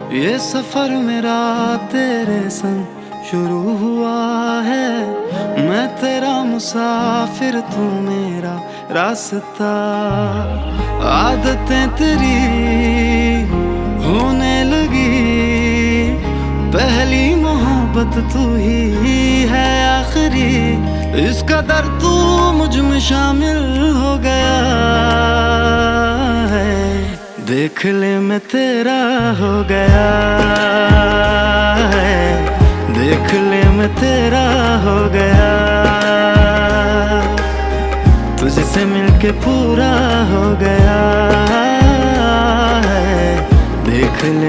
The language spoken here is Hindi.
ये सफर मेरा तेरे संग शुरू हुआ है। मैं तेरा मुसाफिर, तू मेरा रास्ता। आदतें तेरी होने लगी, पहली मोहब्बत तू ही है आखिरी। इस कदर तू मुझ में शामिल हो गया है, देख ले मैं तेरा हो गया है, देख ले मैं तेरा हो गया। तुझसे मिलके पूरा हो गया है, देख ले।